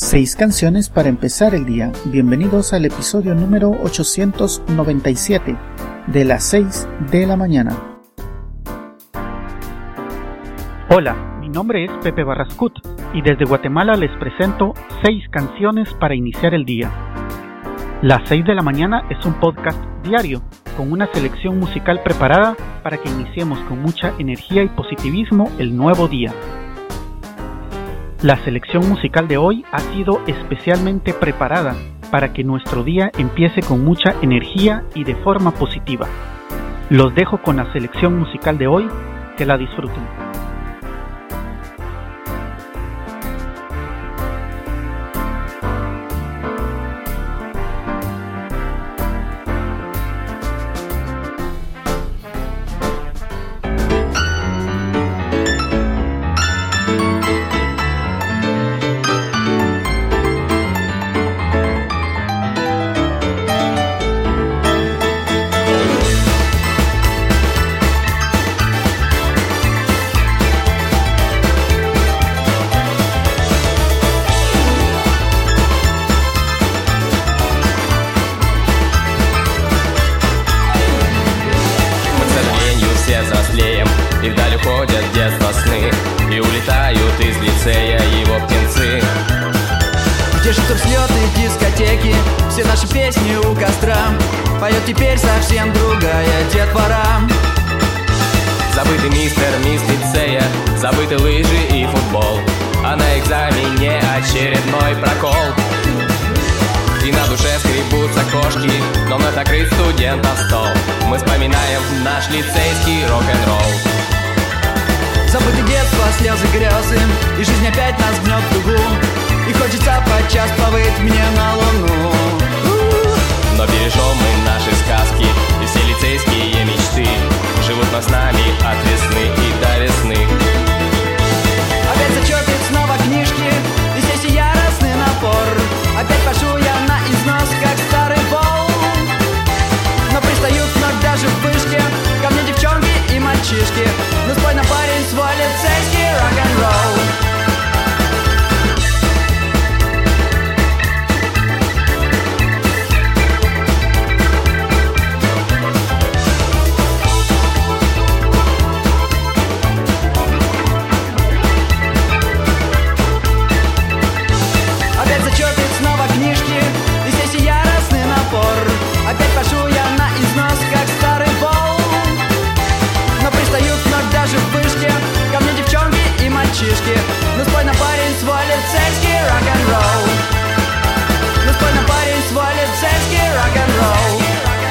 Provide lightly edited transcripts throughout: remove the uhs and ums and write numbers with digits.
6 canciones para empezar el día. Bienvenidos al episodio número 897 de las 6 de la mañana. Hola, mi nombre es Pepe Barrascut y desde Guatemala les presento 6 canciones para iniciar el día. Las 6 de la mañana es un podcast diario con una selección musical preparada para que iniciemos con mucha energía y positivismo el nuevo día. La selección musical de hoy ha sido especialmente preparada para que nuestro día empiece con mucha energía y de forma positiva. Los dejo con la selección musical de hoy, que la disfruten. И вдаль уходят детства сны, и улетают из лицея его птенцы. Где же взлеты дискотеки, все наши песни у костра, поет теперь совсем другая детвора. Забытый мистер, мисс лицея, забыты лыжи и футбол, а на экзамене очередной прокол. И на душе скребутся кошки, но вновь накрыт студентов стол. Мы вспоминаем наш лицейский рок-н-ролл. Забыты детство, слезы, грезы, и жизнь опять нас гнет в дугу, и хочется подчас плавать мне на луну. Но бережем мы наши сказки, и все лицейские мечты живут но с нами от весны и до весны. Опять зачетывают снова книжки, и здесь яростный напор. Опять пошу я на износ, как старый пол. Но пристают вновь даже в вышке ко мне девчонки и мальчишки. Ну спой на парень свой лицейский рок-н-ролл. Опять зачетывают снова книжки, и здесь яростный напор. Опять пошу я на износ, как старый пол. Но пристают вновь даже в вышке ко мне девчонки и мальчишки. Ну спой на парень свой лицейский рок-н-ролл. Ну спой на парень свой лицейский рок-н-ролл.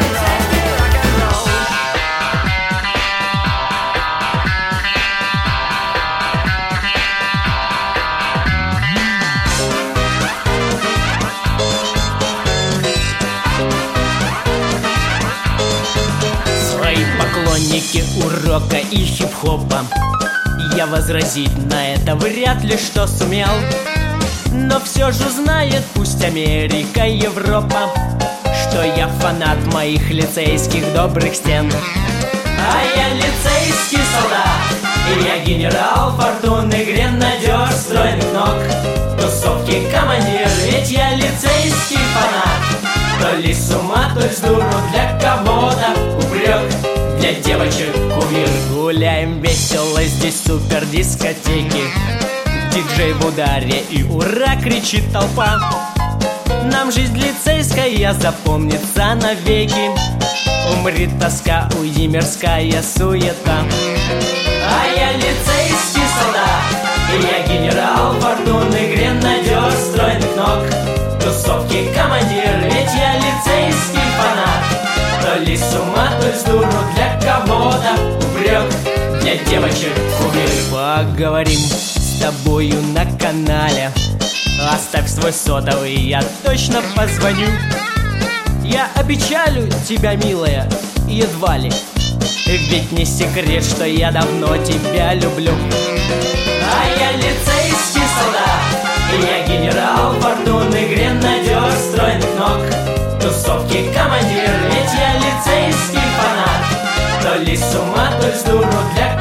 Свои поклонники урока и хип-хопа, я возразить на это вряд ли что сумел. Но все же знает пусть Америка, Европа, что я фанат моих лицейских добрых стен. А я лицейский солдат, и я генерал фортуны, гренадер стройных ног, тусовки командир, ведь я лицейский фанат. То ли с ума, то ли с дуру, для кого-то упрек, для девочек кумир. Гуляем весело, здесь супер дискотеки, диджей в ударе и ура кричит толпа. Нам жизнь лицейская запомнится навеки, умрет тоска, уйди мирская суета. А я лицейский солдат, и я генерал фортуны, гренадер стройных ног, тусовки командир, ведь я лицейский фанат. То ли с ума, то ли с дуру, для кого-то упрек, для девочек кумир. Поговорим с тобою на канале, оставь свой сотовый, я точно позвоню. Я опечалю тебя, милая, едва ли, ведь не секрет, что я давно тебя люблю. А я лицейский солдат, и я генерал фортуны, гренадер стройных ног, тусовки командир, ведь я лицейский фанат. То ли с ума, то ли с дуру, для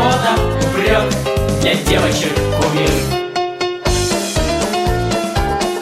кого-то упрек, для девочек кумир.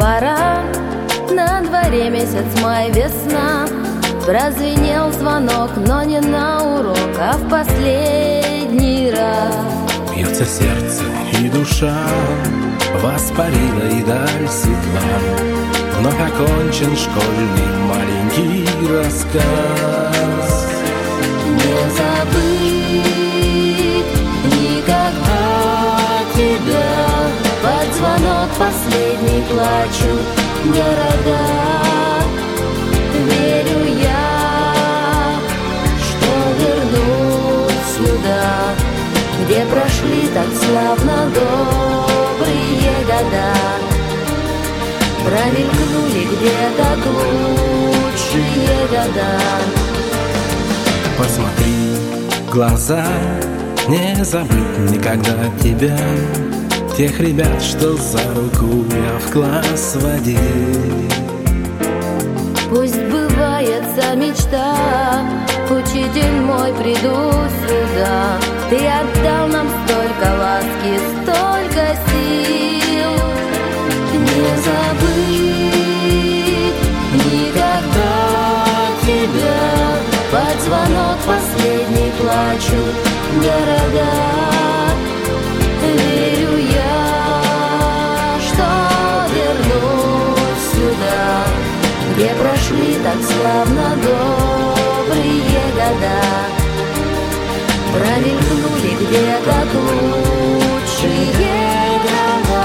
пора, на дворе месяц май, весна. Прозвенел звонок, но не на урок, а в последний раз. Бьется сердце и душа, воспарила и даль светла. Вновь окончен школьный маленький рассказ. Не забыть никогда тебя. Под звонок последний плачу, города. Верю я, что вернусь сюда, где прошли так славно добрые года. Промелькнули где-то лучшие года. Посмотри в глаза, не забыть никогда тебя. Тех ребят, что за руку я в класс водил. Пусть сбывается мечта, учитель мой, приду сюда. Ты отдал нам столько ласки, столько сил. Не забыть никогда тебя. Под звонок последний плачу, города. Верю я, что вернусь сюда, где прошли так славно добрые года. Промелькнули где-то лучшие года.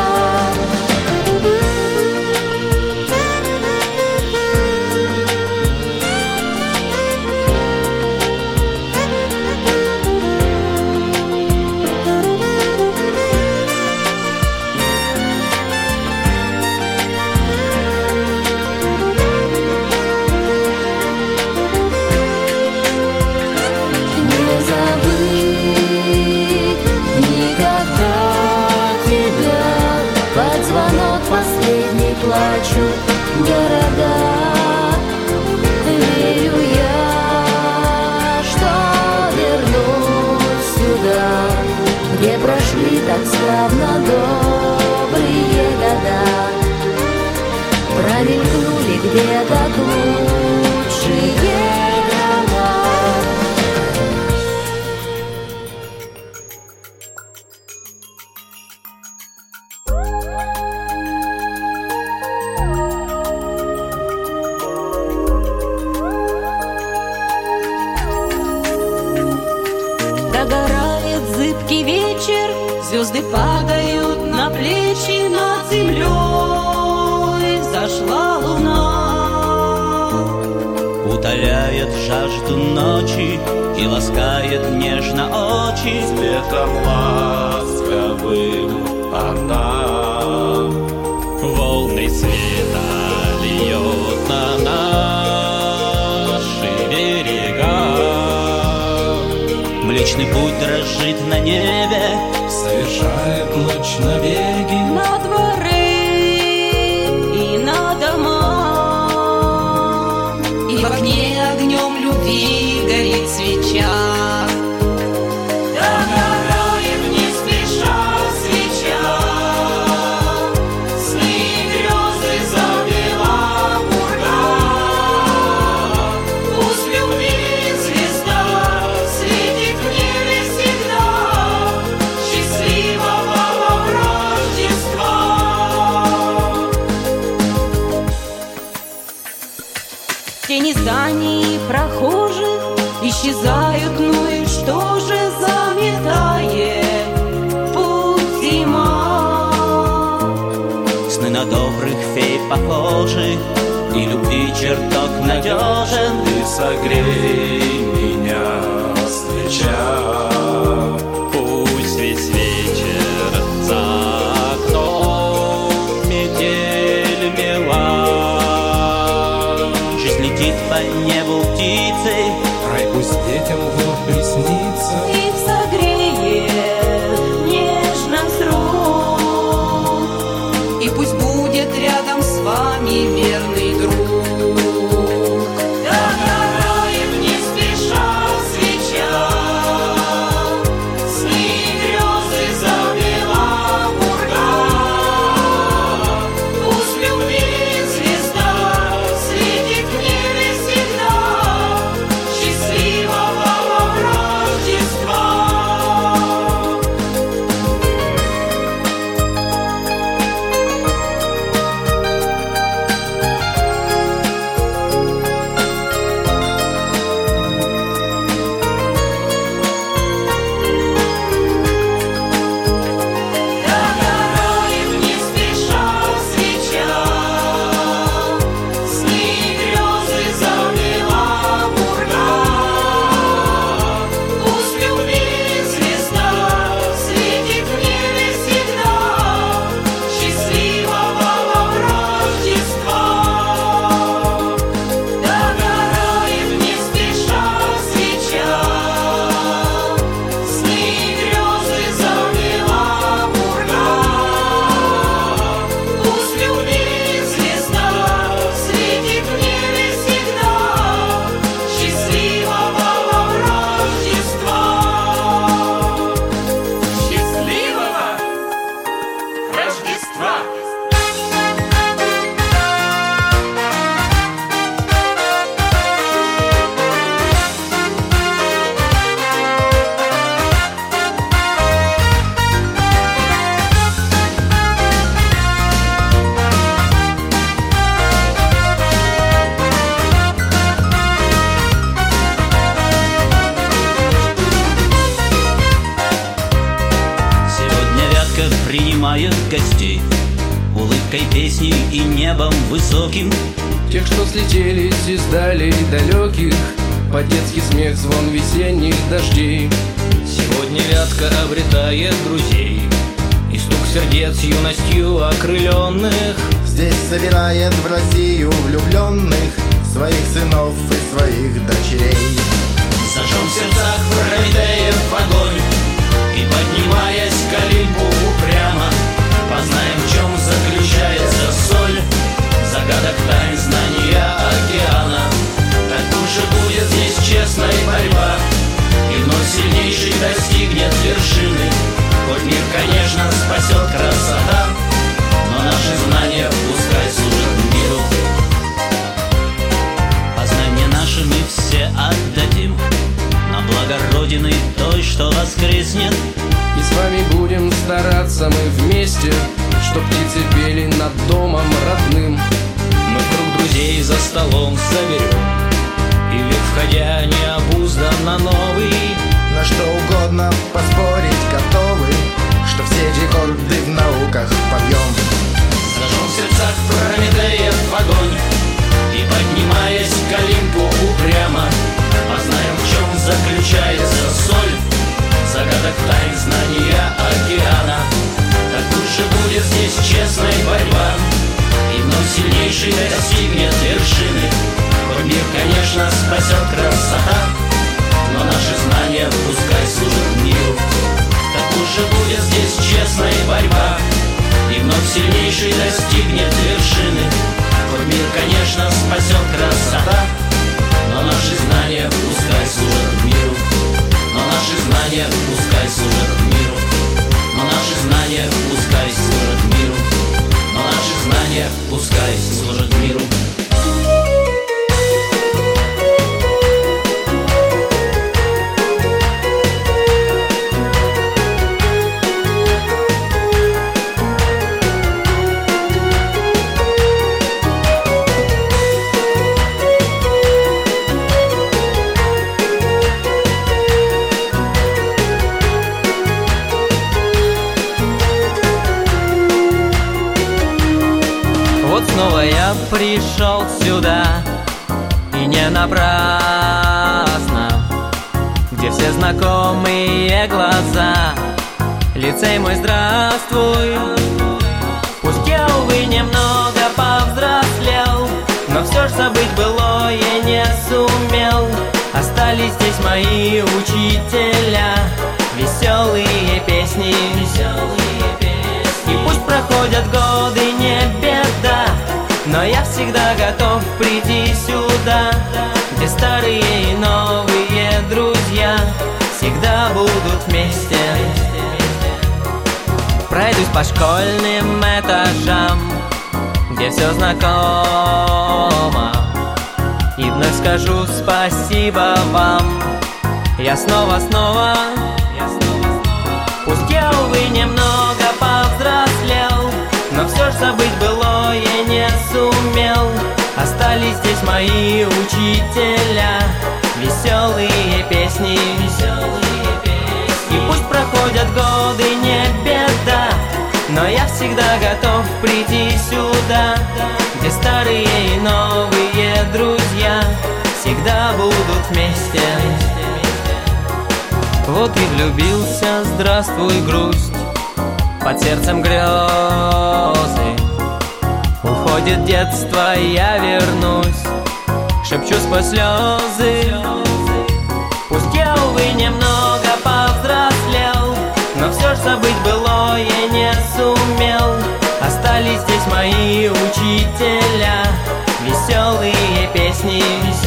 Последний плачу, города. Верю я, что вернусь сюда, где прошли так славно добрые года. Промелькнули где-то лучшие года. Догорает зыбкий вечер, звезды падают на плечи, над землей зашла луна. Утоляет жажду ночи и ласкает нежно очи. Светом ласковым она Волны света льет на наши берега. Млечный путь дрожит на небе, совершает ночь набеги. На дворы и на дома, и в окне огнем любви горит свеча. Догорает не спеша свеча, сны и грезы завела бурда. Пусть любви звезда светит в небе всегда. Счастливого вам Рождества! Тени зданий и прохожих исчезают, ну и что же заметает путь зима? сны на добрых фей похожи, и любви чертог надежен. Ты согрей меня, свеча. Пусть весь вечер за окном метель мела. Жизнь летит по небу птицей, Рай пусть детям вновь приснится. Их согреет нежно с рук, и пусть будет рядом с вами верный друг. Догорает не спеша свеча, сны и грезы завела бурда. Пусть любви пути и небом высоким. Тех, что слетели с звездалей далеких, под детский смех, звон весенних дождей. Сегодня вятка обретает друзей, и стук сердец юностью окрыленных. Здесь собирает в Россию влюбленных, своих сынов и своих дочерей. Зажжем в сердцах Прометеев огонь, и, поднимаясь к Олимпу упрямо, познаем, в чем заключается соль загадок тайн знания океана. Так лучше будет здесь честная борьба, и вновь сильнейший достигнет вершины. Хоть мир, конечно, спасет красота, но наши знания пускай служат миру. А знания наши мы все отдадим на благо Родины той, что воскреснет. И с вами будем стараться мы вместе, чтоб птицы пели над домом родным. Мы круг друзей за столом соберем, и век входя необузданно новый. На что угодно поспорить готовы, что все рекорды в науках побьем. Зажжем в сердцах Прометеев огонь, и, поднимаясь к Олимпу упрямо, познаем, в чем заключается соль загадок тайн знания океана. Так лучше будет здесь честная борьба, и вновь сильнейший достигнет вершины. Хоть мир, конечно, спасет красота, но наши знания пускай служат миру. Так лучше будет здесь честная борьба, и вновь сильнейший достигнет вершины. Хоть мир, конечно, спасет красота, но наши знания пускай служат миру. Но наши знания пускай служат миру. Но наши знания пускай служат миру. Но наши знания пускай служат миру. Снова я пришел сюда, и не напрасно, где все знакомые глаза. Лицей мой, здравствуй. Пусть я, увы, немного повзрослел, но все ж забыть былое не сумел. Остались здесь мои учителя, веселые песни. И пусть проходят годы, не беда, но я всегда готов прийти сюда, где старые и новые друзья всегда будут вместе. Пройдусь по школьным этажам, где все знакомо, и вновь скажу спасибо вам. Я снова, пусть я, увы, немного повзрослел, но все ж забыть былое не сумел. Остались здесь мои учителя, веселые песни. И пусть проходят годы, не беда, но я всегда готов прийти сюда, где старые и новые друзья всегда будут вместе. Вот и влюбился, здравствуй, грусть, под сердцем грезы. Уходит детство, я вернусь, шепчу сквозь слезы. Пусть я, увы, немного повзрослел, но все ж забыть былое не сумел. Остались здесь мои учителя, веселые песни.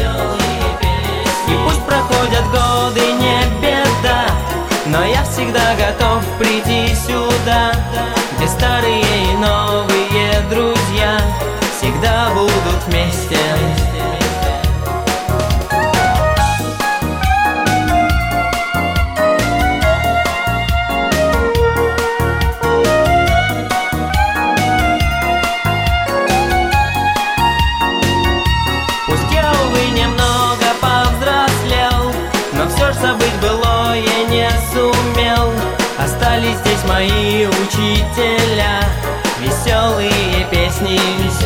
И пусть проходят годы, не беда, но я всегда готов прийти сюда, где старые и новые друзья всегда будут вместе. Пусть я, увы, немного повзрослел, но все ж забыть былое не сумел. Остались здесь мои учителя, веселые песни. песни.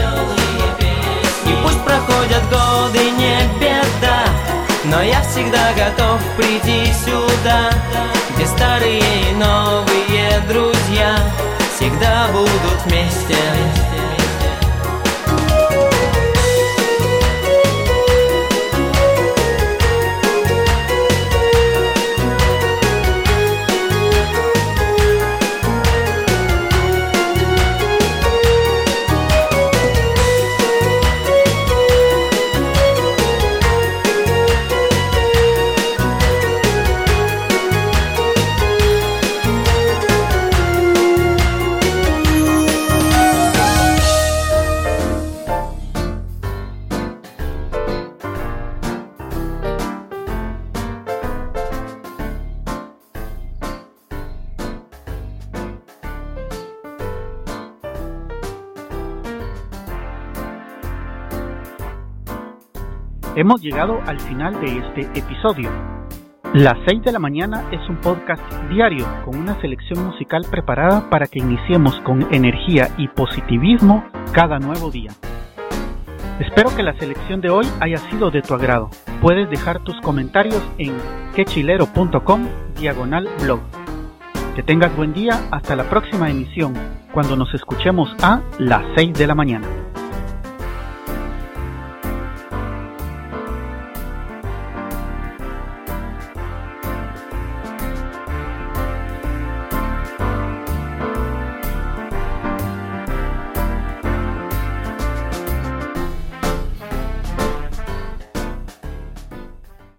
И пусть проходят годы, не беда, но я всегда готов прийти сюда, где старые и новые друзья всегда будут вместе. Hemos llegado al final de este episodio. Las 6 de la mañana es un podcast diario con una selección musical preparada para que iniciemos con energía y positivismo cada nuevo día. Espero que la selección de hoy haya sido de tu agrado. Puedes dejar tus comentarios en quechilero.com/blog. Que tengas buen día hasta la próxima emisión, cuando nos escuchemos a las 6 de la mañana.